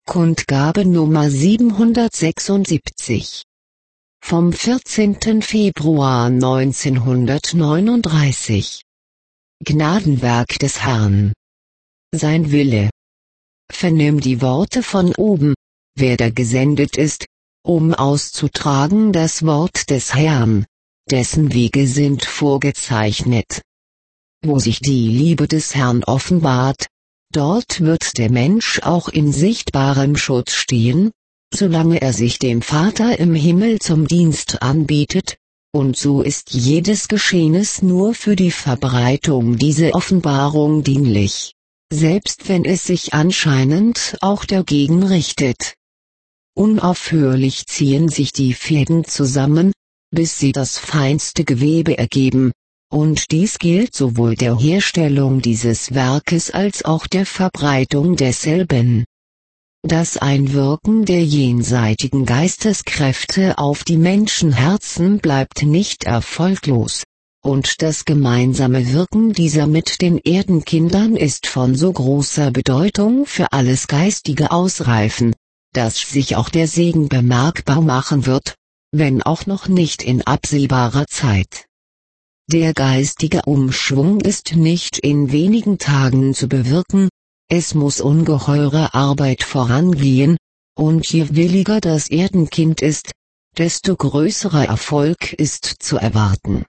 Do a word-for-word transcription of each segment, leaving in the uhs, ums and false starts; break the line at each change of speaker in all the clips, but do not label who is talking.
Kundgabe Nummer siebenhundertsechsundsiebzig. Vom vierzehnten Februar neunzehnhundertneununddreißig. Gnadenwerk des Herrn. Sein Wille. Vernimm die Worte von oben, wer da gesendet ist, um auszutragen das Wort des Herrn, dessen Wege sind vorgezeichnet. Wo sich die Liebe des Herrn offenbart, dort wird der Mensch auch in sichtbarem Schutz stehen, solange er sich dem Vater im Himmel zum Dienst anbietet, und so ist jedes Geschehnis nur für die Verbreitung dieser Offenbarung dienlich, selbst wenn es sich anscheinend auch dagegen richtet. Unaufhörlich ziehen sich die Fäden zusammen, bis sie das feinste Gewebe ergeben, und dies gilt sowohl der Herstellung dieses Werkes als auch der Verbreitung desselben. Das Einwirken der jenseitigen Geisteskräfte auf die Menschenherzen bleibt nicht erfolglos, und das gemeinsame Wirken dieser mit den Erdenkindern ist von so großer Bedeutung für alles geistige Ausreifen, dass sich auch der Segen bemerkbar machen wird, wenn auch noch nicht in absehbarer Zeit. Der geistige Umschwung ist nicht in wenigen Tagen zu bewirken, es muss ungeheure Arbeit vorangehen, und je williger das Erdenkind ist, desto größerer Erfolg ist zu erwarten.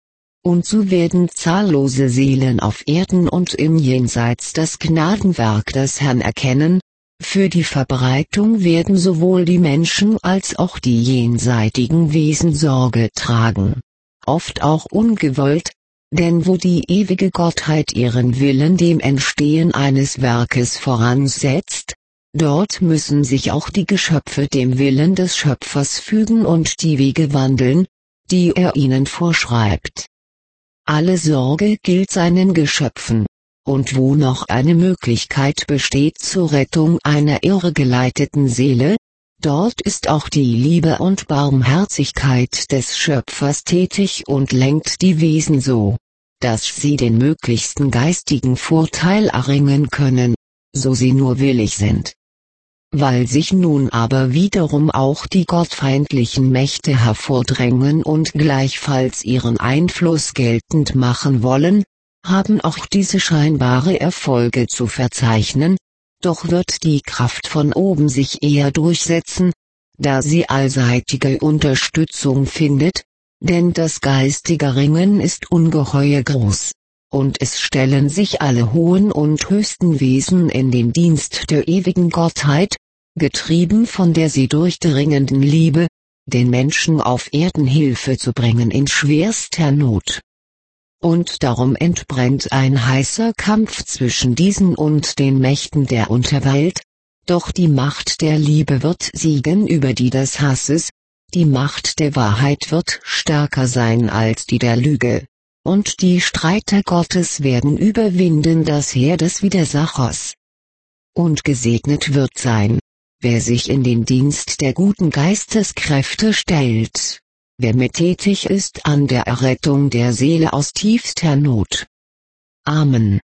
Und so werden zahllose Seelen auf Erden und im Jenseits das Gnadenwerk des Herrn erkennen, für die Verbreitung werden sowohl die Menschen als auch die jenseitigen Wesen Sorge tragen. Oft auch ungewollt, denn wo die ewige Gottheit ihren Willen dem Entstehen eines Werkes voransetzt, dort müssen sich auch die Geschöpfe dem Willen des Schöpfers fügen und die Wege wandeln, die er ihnen vorschreibt. Alle Sorge gilt seinen Geschöpfen, und wo noch eine Möglichkeit besteht zur Rettung einer irregeleiteten Seele, dort ist auch die Liebe und Barmherzigkeit des Schöpfers tätig und lenkt die Wesen so, dass sie den möglichsten geistigen Vorteil erringen können, so sie nur willig sind. Weil sich nun aber wiederum auch die gottfeindlichen Mächte hervordrängen und gleichfalls ihren Einfluss geltend machen wollen, haben auch diese scheinbare Erfolge zu verzeichnen, doch wird die Kraft von oben sich eher durchsetzen, da sie allseitige Unterstützung findet, denn das geistige Ringen ist ungeheuer groß, und es stellen sich alle hohen und höchsten Wesen in den Dienst der ewigen Gottheit, getrieben von der sie durchdringenden Liebe, den Menschen auf Erden Hilfe zu bringen in schwerster Not. Und darum entbrennt ein heißer Kampf zwischen diesen und den Mächten der Unterwelt, doch die Macht der Liebe wird siegen über die des Hasses, die Macht der Wahrheit wird stärker sein als die der Lüge, und die Streiter Gottes werden überwinden das Heer des Widersachers. Und gesegnet wird sein, wer sich in den Dienst der guten Geisteskräfte stellt, wer mittätig ist an der Errettung der Seele aus tiefster Not. Amen.